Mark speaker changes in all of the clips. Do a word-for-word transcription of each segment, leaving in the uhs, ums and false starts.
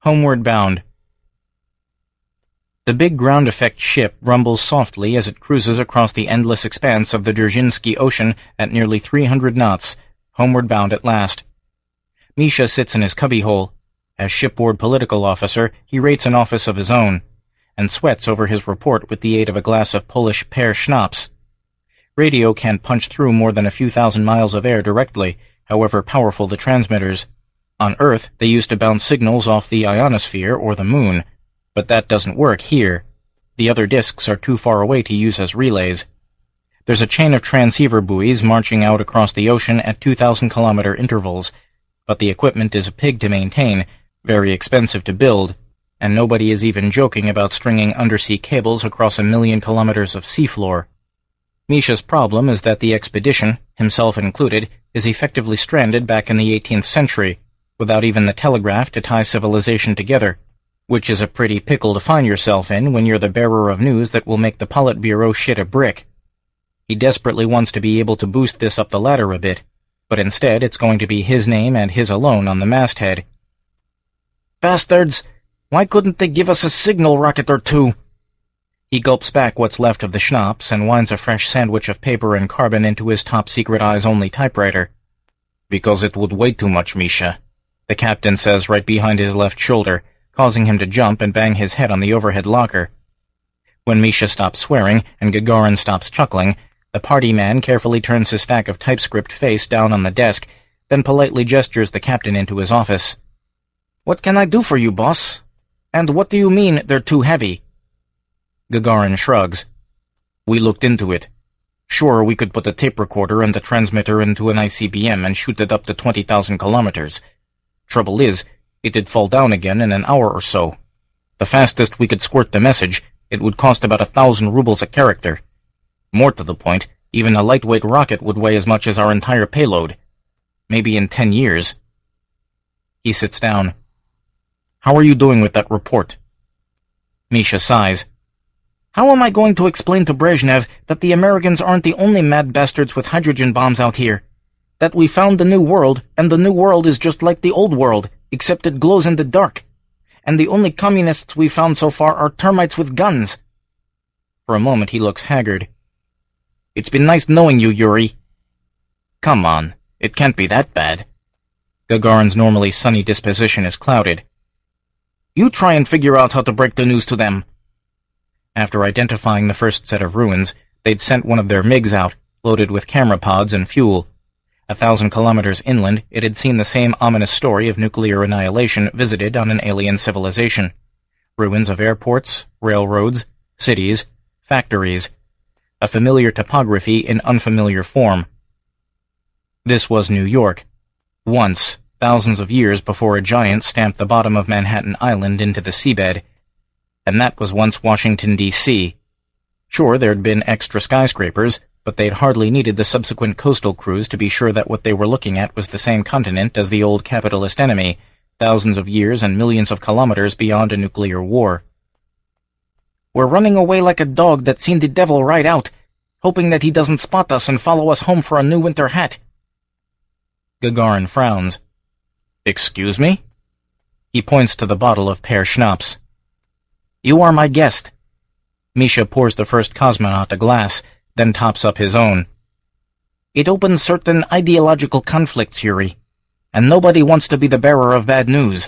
Speaker 1: Homeward Bound. The big ground-effect ship rumbles softly as it cruises across the endless expanse of the Dzerzhinsky Ocean at nearly three hundred knots, homeward bound at last. Misha sits in his cubbyhole. As shipboard political officer, he rates an office of his own, and sweats over his report with the aid of a glass of Polish pear schnapps. Radio can't punch through more than a few thousand miles of air directly, however powerful the transmitters. On Earth, they used to bounce signals off the ionosphere or the moon, but that doesn't work here. The other disks are too far away to use as relays. There's a chain of transceiver buoys marching out across the ocean at two thousand kilometer intervals, but the equipment is a pig to maintain, very expensive to build, and nobody is even joking about stringing undersea cables across a million kilometers of seafloor. Misha's problem is that the expedition, himself included, is effectively stranded back in the eighteenth century, without even the telegraph to tie civilization together, which is a pretty pickle to find yourself in when you're the bearer of news that will make the Politburo shit a brick. He desperately wants to be able to boost this up the ladder a bit, but instead it's going to be his name and his alone on the masthead.
Speaker 2: Bastards! Why couldn't they give us a signal rocket or two?
Speaker 1: He gulps back what's left of the schnapps and winds a fresh sandwich of paper and carbon into his top-secret eyes-only typewriter.
Speaker 2: Because it would weigh too much, Misha,
Speaker 1: the captain says right behind his left shoulder, causing him to jump and bang his head on the overhead locker. When Misha stops swearing and Gagarin stops chuckling, the party man carefully turns his stack of typescript face down on the desk, then politely gestures the captain into his office.
Speaker 2: What can I do for you, boss? And what do you mean they're too heavy?
Speaker 1: Gagarin shrugs.
Speaker 2: We looked into it. Sure, we could put a tape recorder and a transmitter into an I C B M and shoot it up to twenty thousand kilometers. Trouble is, it'd fall down again in an hour or so. The fastest we could squirt the message, it would cost about a thousand rubles a character. More to the point, even a lightweight rocket would weigh as much as our entire payload. Maybe in ten years.
Speaker 1: He sits down.
Speaker 2: How are you doing with that report?
Speaker 1: Misha sighs.
Speaker 2: How am I going to explain to Brezhnev that the Americans aren't the only mad bastards with hydrogen bombs out here? That we found the new world, and the new world is just like the old world, except it glows in the dark. And the only communists we found so far are termites with guns.
Speaker 1: For a moment he looks haggard.
Speaker 2: It's been nice knowing you, Yuri. Come on, it can't be that bad.
Speaker 1: Gagarin's normally sunny disposition is clouded.
Speaker 2: You try and figure out how to break the news to them.
Speaker 1: After identifying the first set of ruins, they'd sent one of their MiGs out, loaded with camera pods and fuel. A thousand kilometers inland, it had seen the same ominous story of nuclear annihilation visited on an alien civilization. Ruins of airports, railroads, cities, factories. A familiar topography in unfamiliar form. This was New York. Once, thousands of years before a giant stamped the bottom of Manhattan Island into the seabed. And that was once Washington, D C Sure, there'd been extra skyscrapers, but they'd hardly needed the subsequent coastal crews to be sure that what they were looking at was the same continent as the old capitalist enemy, thousands of years and millions of kilometers beyond a nuclear war.
Speaker 2: We're running away like a dog that's seen the devil ride out, hoping that he doesn't spot us and follow us home for a new winter hat.
Speaker 1: Gagarin frowns.
Speaker 2: Excuse me?
Speaker 1: He points to the bottle of pear schnapps.
Speaker 2: You are my guest.
Speaker 1: Misha pours the first cosmonaut a glass, then tops up his own.
Speaker 2: It opens certain ideological conflicts, Yuri, and nobody wants to be the bearer of bad news.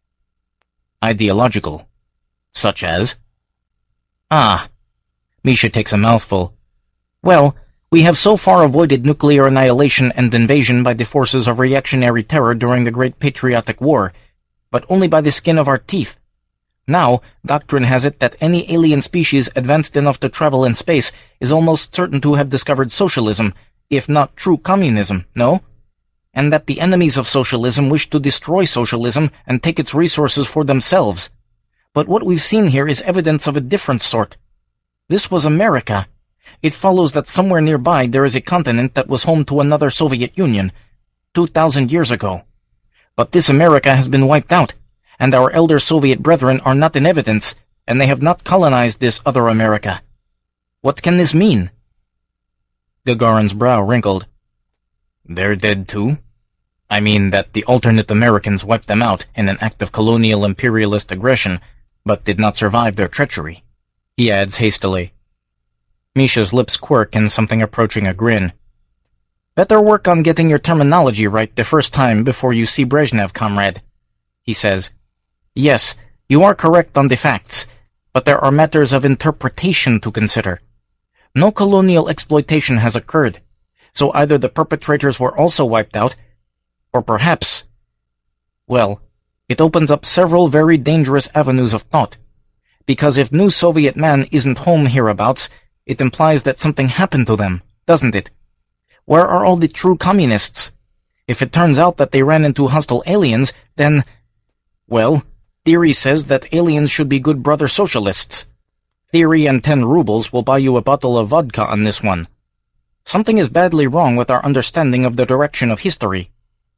Speaker 1: Ideological? Such as?
Speaker 2: Ah.
Speaker 1: Misha takes a mouthful.
Speaker 2: Well, we have so far avoided nuclear annihilation and invasion by the forces of reactionary terror during the Great Patriotic War, but only by the skin of our teeth. Now, doctrine has it that any alien species advanced enough to travel in space is almost certain to have discovered socialism, if not true communism, no? And that the enemies of socialism wish to destroy socialism and take its resources for themselves. But what we've seen here is evidence of a different sort. This was America. It follows that somewhere nearby there is a continent that was home to another Soviet Union, two thousand years ago. But this America has been wiped out, and our elder Soviet brethren are not in evidence, and they have not colonized this other America. What can this mean?
Speaker 1: Gagarin's brow wrinkled.
Speaker 2: They're dead too?
Speaker 1: I mean that the alternate Americans wiped them out in an act of colonial imperialist aggression, but did not survive their treachery," he adds hastily. Misha's lips quirk in something approaching a grin. "Better work on getting your terminology right the first time before you see Brezhnev, comrade," he says. "Yes, you are correct on the facts, but there are matters of interpretation to consider. No colonial exploitation has occurred, so either the perpetrators were also wiped out, or perhaps... Well, it opens up several very dangerous avenues of thought, because if New Soviet Man isn't home hereabouts, it implies that something happened to them, doesn't it? Where are all the true communists? If it turns out that they ran into hostile aliens, then... Well, theory says that aliens should be good brother socialists. Theory and ten rubles will buy you a bottle of vodka on this one. Something is badly wrong with our understanding of the direction of history."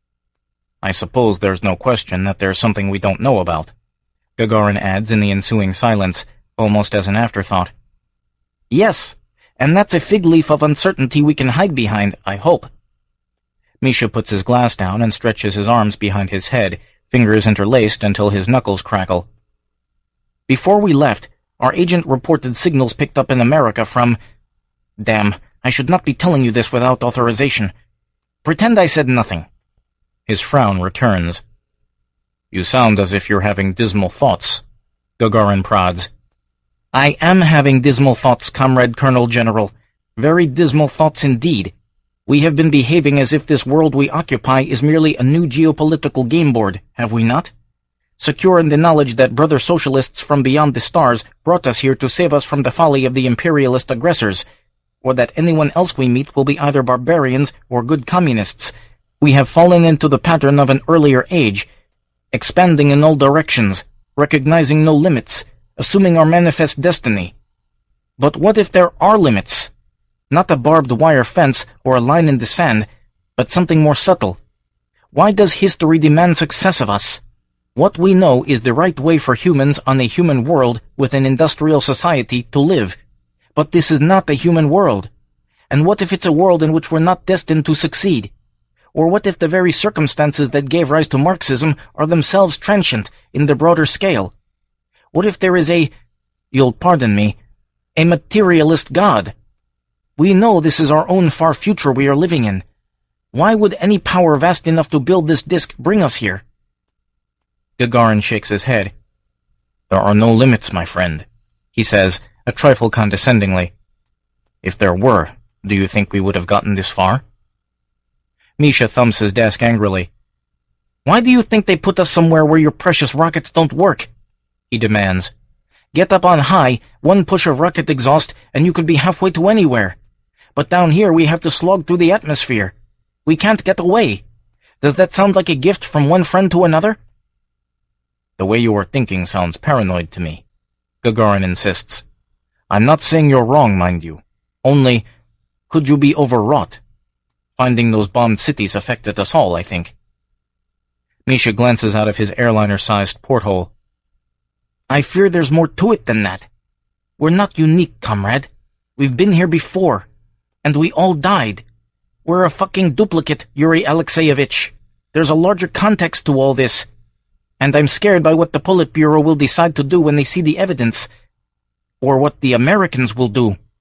Speaker 1: "I suppose there's no question that there's something we don't know about," Gagarin adds in the ensuing silence, almost as an afterthought. "Yes, and that's a fig leaf of uncertainty we can hide behind, I hope." Misha puts his glass down and stretches his arms behind his head, fingers interlaced until his knuckles crackle. "Before we left, our agent reported signals picked up in America from... Damn, I should not be telling you this without authorization. Pretend I said nothing." His frown returns. "You sound as if you're having dismal thoughts," Gagarin prods. "I am having dismal thoughts, Comrade Colonel General. Very dismal thoughts indeed. We have been behaving as if this world we occupy is merely a new geopolitical game board, have we not? Secure in the knowledge that brother socialists from beyond the stars brought us here to save us from the folly of the imperialist aggressors, or that anyone else we meet will be either barbarians or good communists. We have fallen into the pattern of an earlier age, expanding in all directions, recognizing no limits, assuming our manifest destiny. But what if there are limits? Not a barbed wire fence or a line in the sand, but something more subtle. Why does history demand success of us? What we know is the right way for humans on a human world with an industrial society to live. But this is not a human world. And what if it's a world in which we're not destined to succeed? Or what if the very circumstances that gave rise to Marxism are themselves transient in the broader scale? What if there is a, you'll pardon me, a materialist God? We know this is our own far future we are living in. Why would any power vast enough to build this disk bring us here?" Gagarin shakes his head. "There are no limits, my friend," he says, a trifle condescendingly. "If there were, do you think we would have gotten this far?" Misha thumps his desk angrily. "Why do you think they put us somewhere where your precious rockets don't work?" he demands. "Get up on high, one push of rocket exhaust, and you could be halfway to anywhere. But down here we have to slog through the atmosphere. We can't get away. Does that sound like a gift from one friend to another?" "The way you are thinking sounds paranoid to me," Gagarin insists. "I'm not saying you're wrong, mind you. Only, could you be overwrought? Finding those bombed cities affected us all, I think." Misha glances out of his airliner-sized porthole. "I fear there's more to it than that. We're not unique, comrade. We've been here before, and we all died. We're a fucking duplicate, Yuri Alexeyevich. There's a larger context to all this, and I'm scared by what the Politburo will decide to do when they see the evidence, or what the Americans will do